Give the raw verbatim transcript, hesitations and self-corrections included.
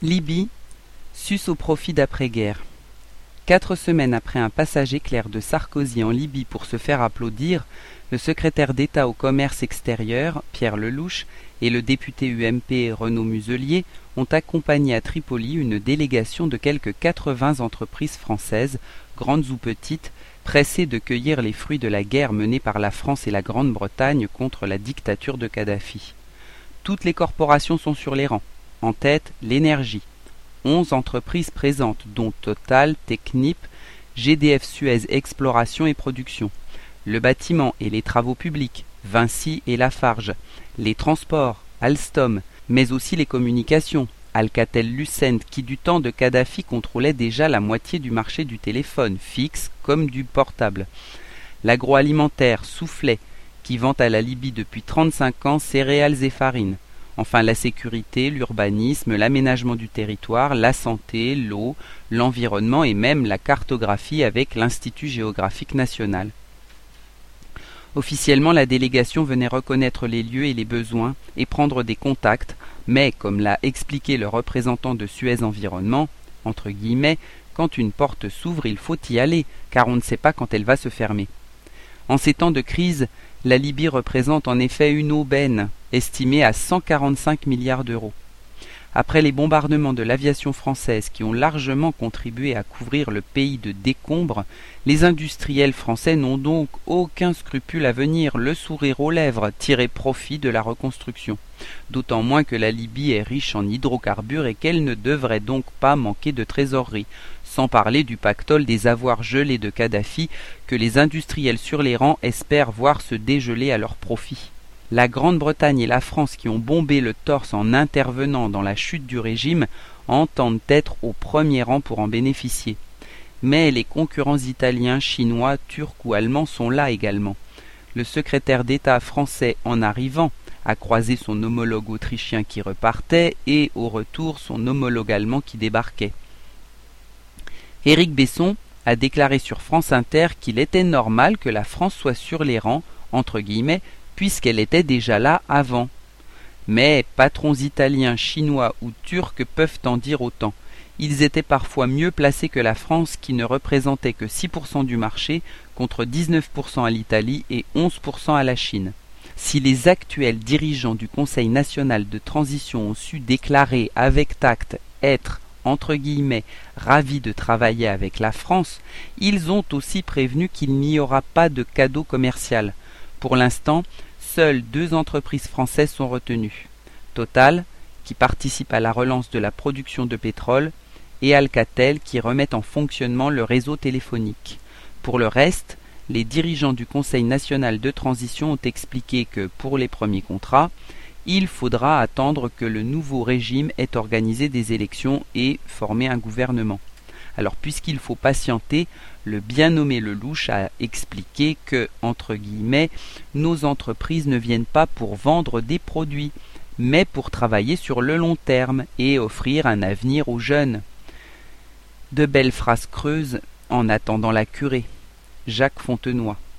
Libye, sus au profit d'après-guerre. Quatre semaines après un passage éclair de Sarkozy en Libye pour se faire applaudir, le secrétaire d'État au commerce extérieur, Pierre Lelouch, et le député U M P Renaud Muselier ont accompagné à Tripoli une délégation de quelques quatre-vingts entreprises françaises, grandes ou petites, pressées de cueillir les fruits de la guerre menée par la France et la Grande-Bretagne contre la dictature de Kadhafi. Toutes les corporations sont sur les rangs. En tête, l'énergie. Onze entreprises présentes, dont Total, Technip, G D F Suez Exploration et Production. Le bâtiment et les travaux publics, Vinci et Lafarge. Les transports, Alstom, mais aussi les communications, Alcatel-Lucent, qui du temps de Kadhafi contrôlait déjà la moitié du marché du téléphone, fixe comme du portable. L'agroalimentaire, Soufflet, qui vend à la Libye depuis trente-cinq ans céréales et farines. Enfin la sécurité, l'urbanisme, l'aménagement du territoire, la santé, l'eau, l'environnement et même la cartographie avec l'Institut géographique national. Officiellement, la délégation venait reconnaître les lieux et les besoins et prendre des contacts, mais, comme l'a expliqué le représentant de Suez Environnement, entre guillemets, quand une porte s'ouvre, il faut y aller, car on ne sait pas quand elle va se fermer. En ces temps de crise, la Libye représente en effet une aubaine, estimée à cent quarante-cinq milliards d'euros. Après les bombardements de l'aviation française qui ont largement contribué à couvrir le pays de décombres, les industriels français n'ont donc aucun scrupule à venir, le sourire aux lèvres, tirer profit de la reconstruction. D'autant moins que la Libye est riche en hydrocarbures et qu'elle ne devrait donc pas manquer de trésorerie, sans parler du pactole des avoirs gelés de Kadhafi que les industriels sur les rangs espèrent voir se dégeler à leur profit. La Grande-Bretagne et la France, qui ont bombé le torse en intervenant dans la chute du régime, entendent être au premier rang pour en bénéficier. Mais les concurrents italiens, chinois, turcs ou allemands sont là également. Le secrétaire d'État français, en arrivant, a croisé son homologue autrichien qui repartait et, au retour, son homologue allemand qui débarquait. Éric Besson a déclaré sur France Inter qu'il était normal que la France soit sur les rangs, entre guillemets, puisqu'elle était déjà là avant. Mais patrons italiens, chinois ou turcs peuvent en dire autant. Ils étaient parfois mieux placés que la France qui ne représentait que six pour cent du marché contre dix-neuf pour cent à l'Italie et onze pour cent à la Chine. Si les actuels dirigeants du Conseil national de transition ont su déclarer avec tact être, entre guillemets, ravis de travailler avec la France, ils ont aussi prévenu qu'il n'y aura pas de cadeau commercial. Pour l'instant, seules deux entreprises françaises sont retenues. Total, qui participe à la relance de la production de pétrole, et Alcatel, qui remet en fonctionnement le réseau téléphonique. Pour le reste, les dirigeants du Conseil national de transition ont expliqué que, pour les premiers contrats, il faudra attendre que le nouveau régime ait organisé des élections et formé un gouvernement. Alors, puisqu'il faut patienter, le bien nommé Lelouch a expliqué que, entre guillemets, nos entreprises ne viennent pas pour vendre des produits, mais pour travailler sur le long terme et offrir un avenir aux jeunes. De belles phrases creuses en attendant la curée. Jacques Fontenoy.